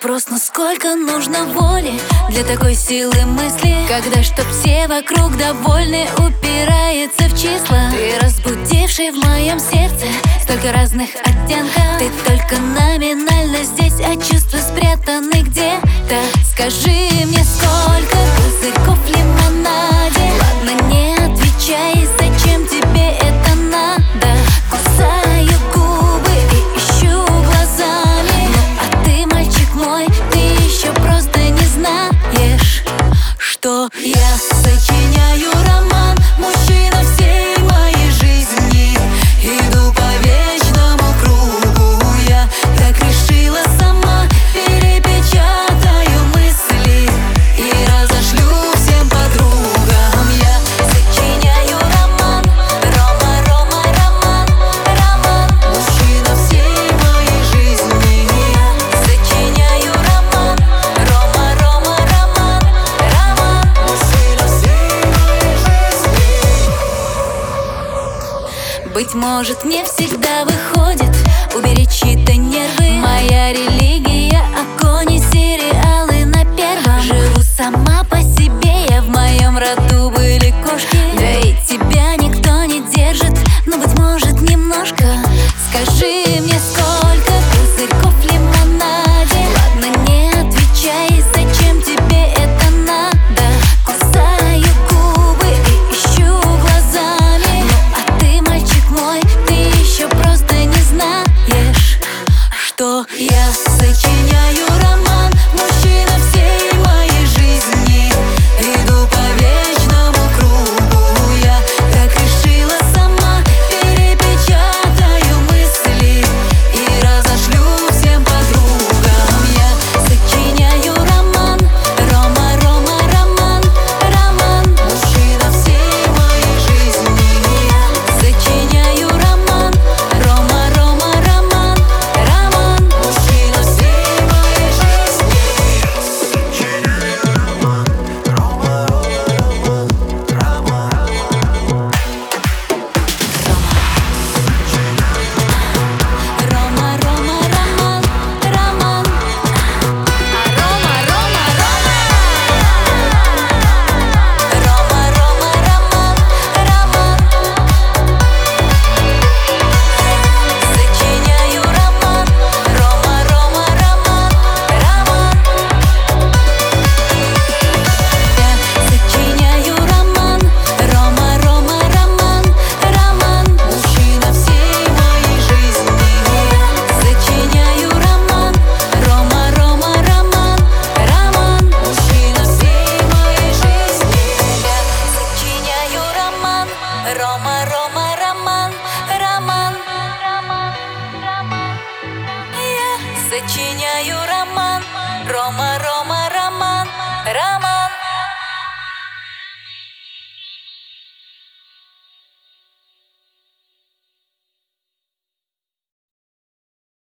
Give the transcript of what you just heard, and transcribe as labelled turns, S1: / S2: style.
S1: Вопрос, насколько нужно воли для такой силы мысли, когда чтоб все вокруг довольны, упирается в числа. Ты разбудивший в моем сердце столько разных оттенков. Ты только номинально здесь, а чувства спрятаны где-то. Скажи мне, сколько пузырьков в лимонаде? Ладно, не отвечай, зачем тебе это надо? Кусаю губы и ищу глазами. Ну а ты, мальчик мой, ты еще просто не знаешь, что я сочиняю роман, мужчина всей моей жизни. Иду по вечному кругу, я так решила сама. Перепечатаю мысли и разошлю всем подругам. Я сочиняю роман, Рома, Рома, роман, роман, мужчина всей моей жизни. Я сочиняю роман, Рома, Рома, роман, роман, мужчина всей моей жизни. Быть может, не всегда выходит уберечь чьи-то нервы. Моя религия — огонь и сериалы на первом. Живу сама по себе, я в моем роду были кошки. Да и тебя никто не держит, но, быть может, немножко. Скажи мне, сколько пузырьков в лимонаде? Ладно, не отвечай, зачем тебе это надо? Кусаю губы и ищу глазами. Ну а ты, мальчик мой, ты еще просто не знаешь, что я сочиняю роман, мужчина всей моей жизни. Иду по вечному кругу, я так решила сама. Перепечатаю мысли и разошлю всем подругам. Я сочиняю роман, Рома, Рома, роман, роман, мужчина всей моей жизни. Я сочиняю роман, Рома, Рома, роман, роман, мужчина всей моей жизни. Рома, Рома, роман, роман, Рома, Рома, Рома, Рома, роман, роман. Сочиняю роман, Рома, Рома, роман, роман. Я сочиняю роман, Рома, Рома, роман, роман, мужчина всей моей жизни. Я сочиняю роман, Рома, Рома, роман, роман, мужчина всей моей жизни. Я сочиняю роман, Рома, Рома, роман, роман, роман. Я сочиняю роман, Рома, Рома.